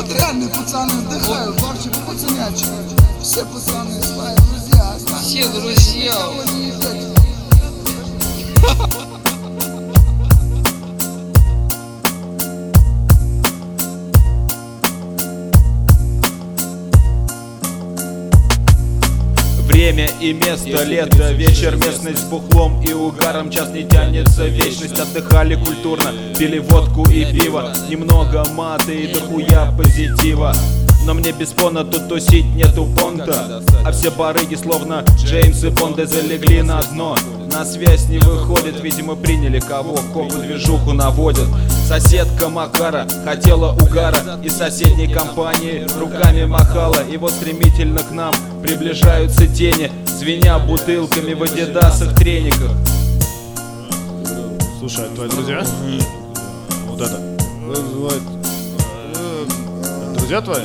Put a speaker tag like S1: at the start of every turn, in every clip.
S1: Вот реальные пацаны отдыхают, вообще пацанячие. Все пацаны свои друзья.
S2: Все друзья.
S3: Время и место, лето, вечер, местность с бухлом и угаром. Час не тянется вечность, отдыхали культурно, пили водку и пиво. Немного маты и дохуя позитива. Но мне без фона тут тусить нету понта. А все барыги словно Джеймс и Бонды залегли на дно. На связь не выходит, видимо приняли кого, копы движуху наводят. Соседка Макара хотела угара, из соседней компании руками махала. И вот стремительно к нам приближаются тени, звеня бутылками в адидасах трениках.
S4: Слушай, твои друзья? Вот это. Друзья твои?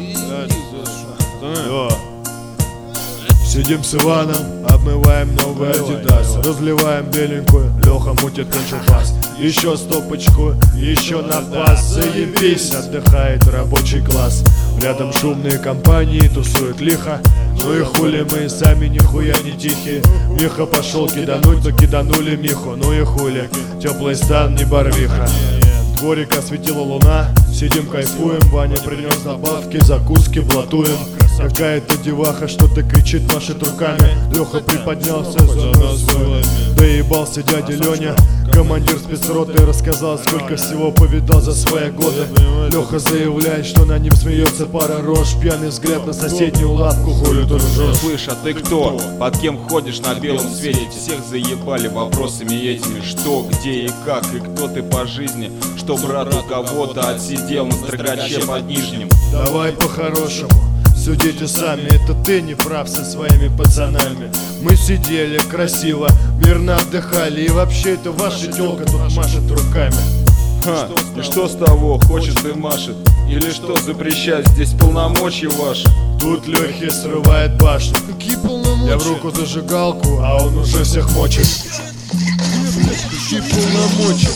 S4: Да. Сидим с Иваном, обмываем новые адидасы, разливаем беленькую, Леха мутит кончупас. Еще стопочку, еще на бас. Заебись, отдыхает рабочий класс. Рядом шумные компании, тусуют лихо. Ну и хули мы сами нихуя не тихие. Миха пошел кидануть, но киданули Миху. Ну и хули, теплый стан, не барвиха. Дворик осветила луна, сидим кайфуем. Ваня принес добавки, закуски, блатуем. Какая-то деваха что-то кричит, машет руками. Леха приподнялся за нас. Доебался дядя Леня, командир спецроты, рассказал, сколько всего повидал за свои годы. Леха заявляет, что на ним смеется пара рож. Пьяный взгляд на соседнюю лавку, хули тут ржешь.
S3: Слышь, а ты кто? Под кем ходишь на белом свете? Всех заебали вопросами этими. Что, где и как, и кто ты по жизни? Что брат у кого-то отсидел на строгаче под Нижним?
S4: Давай по-хорошему, судите сами, это ты не прав со своими пацанами. Мы сидели красиво, мирно отдыхали. И вообще это ваша тёлка тут машет руками.
S3: Ха, и что с того, хочет и машет? Или что запрещать, здесь полномочия ваши?
S4: Тут Лёхи срывает башню.
S1: Какие полномочия?
S4: Я в руку зажигалку, а он уже всех мочит.
S1: Какие полномочия?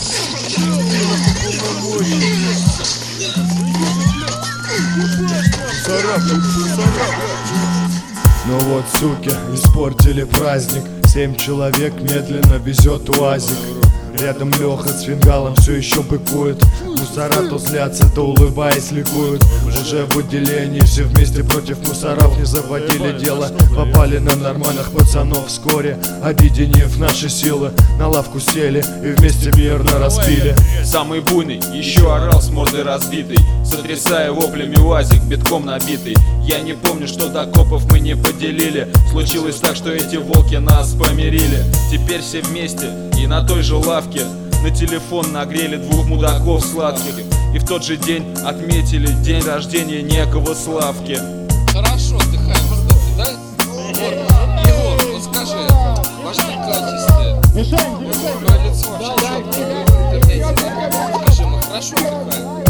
S4: Ну вот, суки, испортили праздник. 7 человек медленно везет УАЗик. Рядом Леха с фингалом все еще быкует. Мусора то злятся, то улыбаясь ликуют. Уже в отделении все вместе против мусоров не заводили дело. Попали на нормальных пацанов вскоре, объединив наши силы. На лавку сели и вместе мирно распили.
S3: Самый буйный еще орал с мордой разбитой, сотрясая воплями УАЗик, битком набитый. Я не помню, что до копов мы не поделили. Случилось так, что эти волки нас помирили. Теперь все вместе и на той же лавке на телефон нагрели двух мудаков сладких. И в тот же день отметили день рождения некого Славки.
S2: Хорошо отдыхаем, кстати, да? Егор, вот скажи, ваши качества, твое лицо вообще четко в интернете, да? Скажи, мы хорошо отдыхаем?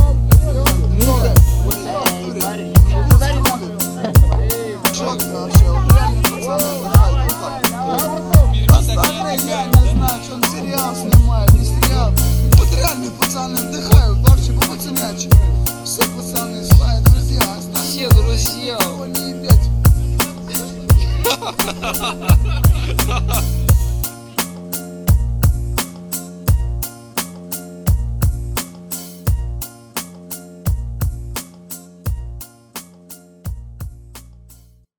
S1: Он сериал снимает, не сериал. Вот реальные пацаны отдыхают, вообще по-пацанячьи. Все пацаны свои друзья.
S2: Все друзья.
S1: Не ебать.